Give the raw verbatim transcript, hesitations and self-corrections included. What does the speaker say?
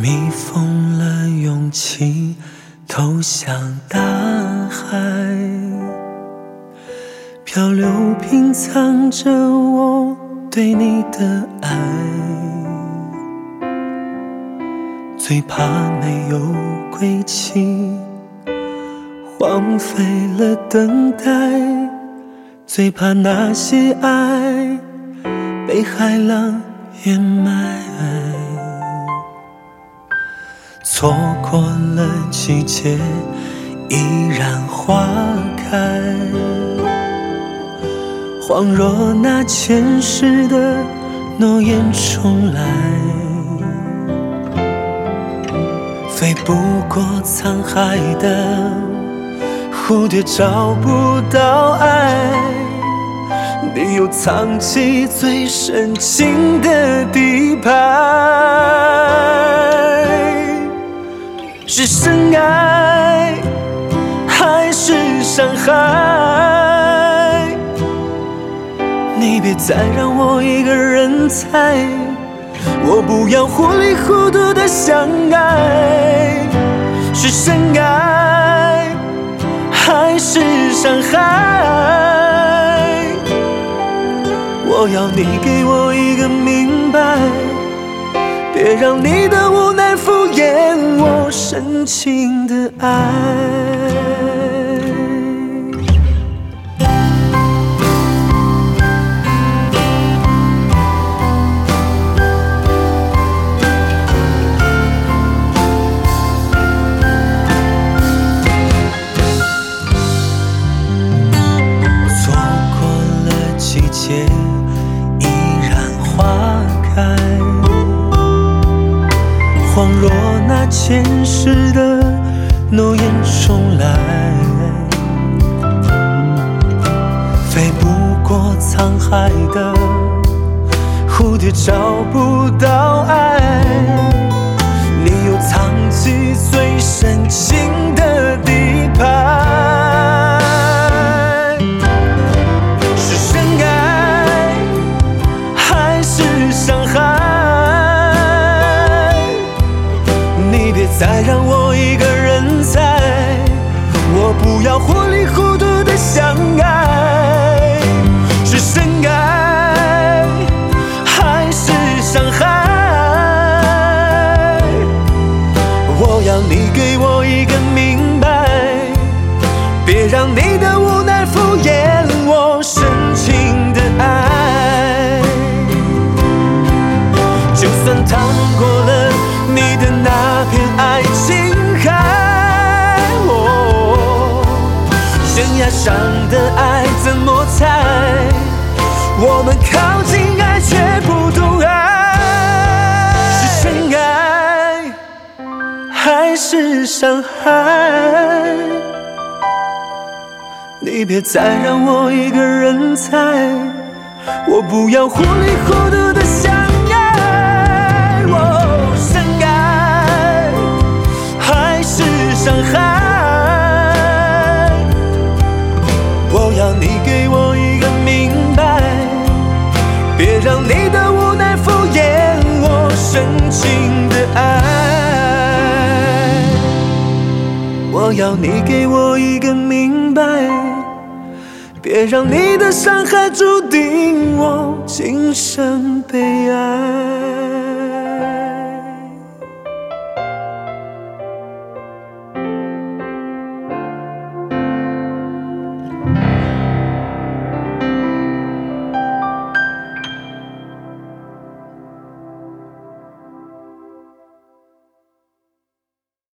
蜜蜂了勇气投向大海，漂流品藏着我对你的爱，最怕没有归期，荒废了等待，最怕那些爱被海浪掩埋，错过了季节依然花开，恍若那前世的诺言重来，飞不过沧海的蝴蝶找不到爱，你又藏起最深情的底牌，是深爱还是伤害？你别再让我一个人猜，我不要糊里糊涂的相爱，是深爱还是伤害？我要你给我一个明白，别让你的无奈敷衍我深情的爱。依然花开，恍若那前世的诺言重来，飞不过沧海的蝴蝶找不到爱，你又藏起最深情的底牌，再让我一个人猜，我不要糊里糊涂的相爱，是深爱还是伤害？我要你给我一个明白，别让你的无奈敷衍我深情的爱，就算趟过了你的那片爱情海，哦，悬崖上的爱怎么猜？我们靠近爱却不懂爱，是深爱还是伤害？你别再让我一个人猜，我不要糊里糊涂的相爱，哦，深爱还是伤害？我要你给我一个明白，别让你的无奈敷衍我深情的爱。我要你给我一个明白，别让你的伤害注定我今生悲哀。